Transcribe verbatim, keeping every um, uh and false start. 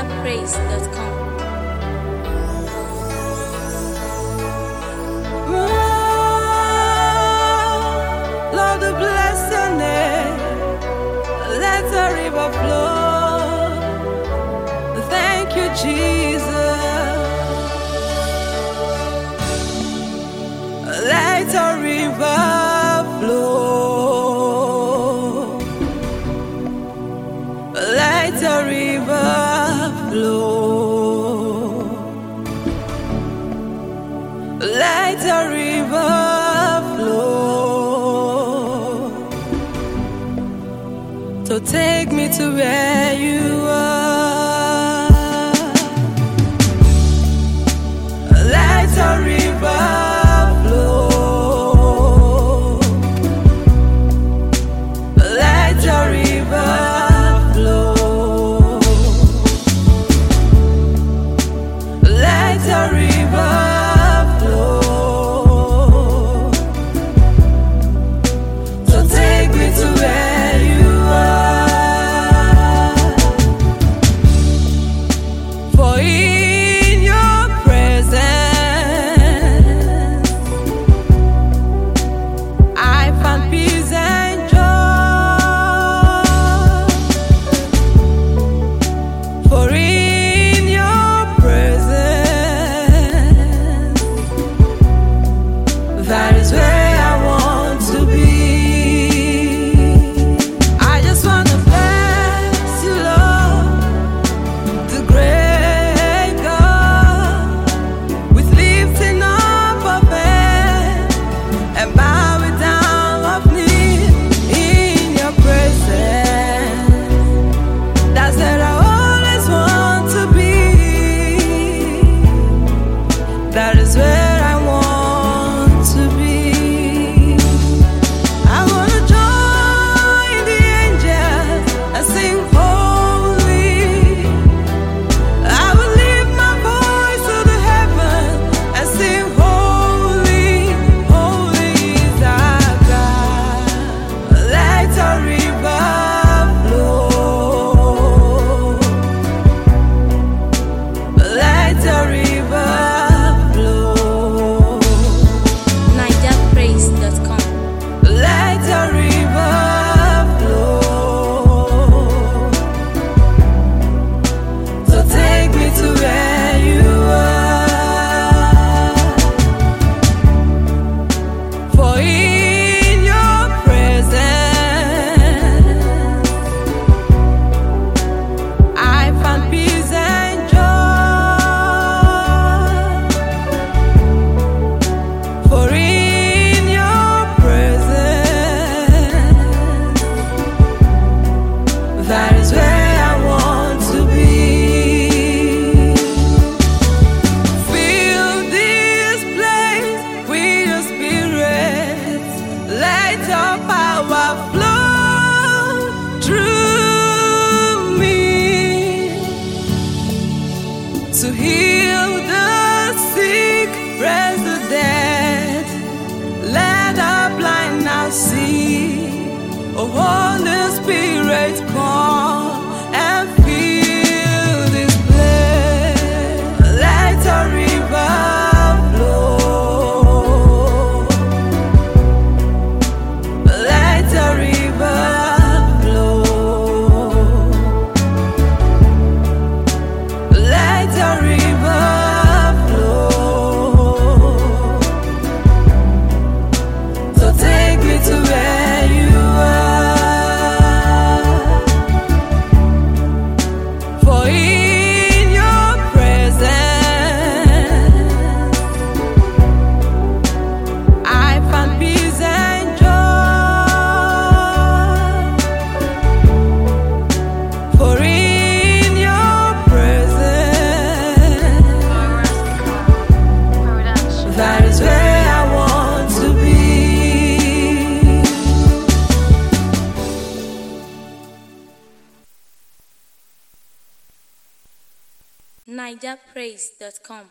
niger praise dot com. Lord, bless your name. Let the river flow. Thank you, Jesus. Let the river flow. Let the river flow. Let the river flow. So take me to where you are. Let the river flow. Let the river flow. Let the river flow. So take me to where you are. For in your presence I found peace and joy. For in your presence that is where I want to be. I just want to bless you, Lord, the great God, with lifting up of head and bowing down of knee in your presence. That's where I always want to be. That is where I want to be. I wanna join the angels and sing holy. I will lift my voice to the heaven and sing holy, holy is our God. Let the river flow. Let the river flow. niger praise dot com. Let the river flow. So take me to where you are. For in your presence I found peace and joy. For in your presence that is where I want to be. Fill this place with your spirit. Let your power flow through me to heal the sick, raise the dead. Let the blind now see. Oh, Holy Spirit, come and fill this place. Let the river flow. Let the river flow. Let the river flow. So take me to where you are. For in your presence I found peace and joy. For in your presence that is where I want to be. niger praise dot com.